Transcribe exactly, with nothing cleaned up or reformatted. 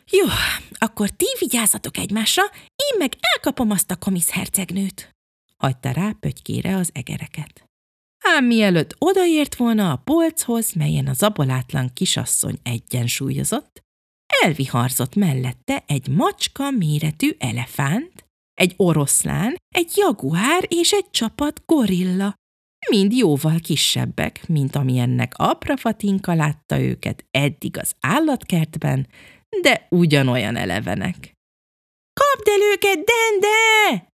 Jó, akkor ti vigyázzatok egymásra, én meg elkapom azt a komisz hercegnőt. Hagyta rá pötykére az egereket. Ám mielőtt odaért volna a polchoz, melyen a zabolátlan kisasszony egyensúlyozott, elviharzott mellette egy macska méretű elefánt, egy oroszlán, egy jaguár és egy csapat gorilla, mind jóval kisebbek, mint amilyennek Aprafatinka látta őket eddig az állatkertben, de ugyanolyan elevenek. – Kapd el őket, Dende!